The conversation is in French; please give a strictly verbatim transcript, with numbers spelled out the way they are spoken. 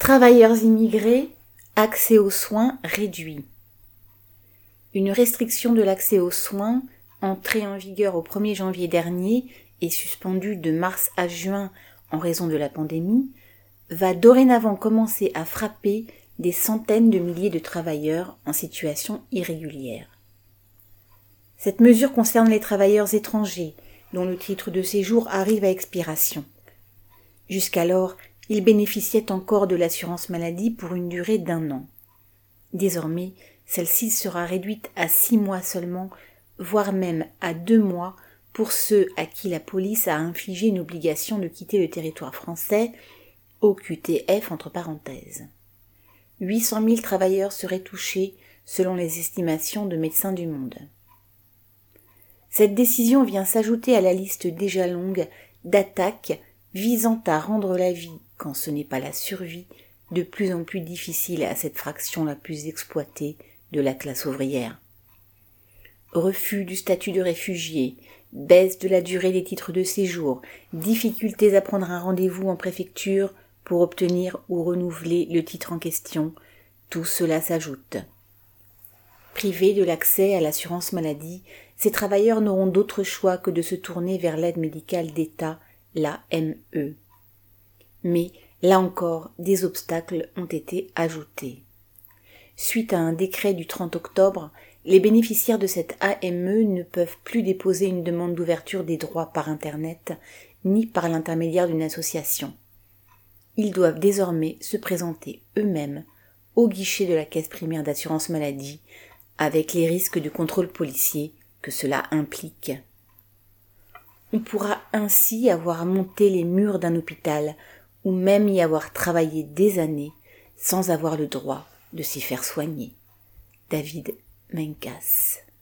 Travailleurs immigrés, accès aux soins réduit. Une restriction de l'accès aux soins, entrée en vigueur au premier janvier dernier et suspendue de mars à juin en raison de la pandémie, va dorénavant commencer à frapper des centaines de milliers de travailleurs en situation irrégulière. Cette mesure concerne les travailleurs étrangers dont le titre de séjour arrive à expiration. Jusqu'alors, ils bénéficiaient encore de l'assurance maladie pour une durée d'un an. Désormais, celle-ci sera réduite à six mois seulement, voire même à deux mois pour ceux à qui la police a infligé une obligation de quitter le territoire français, O Q T F entre parenthèses. huit cent mille travailleurs seraient touchés selon les estimations de Médecins du Monde. Cette décision vient s'ajouter à la liste déjà longue d'attaques visant à rendre la vie, quand ce n'est pas la survie, de plus en plus difficile à cette fraction la plus exploitée de la classe ouvrière. Refus du statut de réfugié, baisse de la durée des titres de séjour, difficultés à prendre un rendez-vous en préfecture pour obtenir ou renouveler le titre en question, tout cela s'ajoute. Privés de l'accès à l'assurance maladie, ces travailleurs n'auront d'autre choix que de se tourner vers l'aide médicale d'État, l'A M E. Mais, là encore, des obstacles ont été ajoutés. Suite à un décret du trente octobre, les bénéficiaires de cette A M E ne peuvent plus déposer une demande d'ouverture des droits par Internet, ni par l'intermédiaire d'une association. Ils doivent désormais se présenter eux-mêmes au guichet de la caisse primaire d'assurance maladie, avec les risques de contrôle policier que cela implique. On pourra ainsi avoir monté les murs d'un hôpital ou même y avoir travaillé des années sans avoir le droit de s'y faire soigner. David Menckas.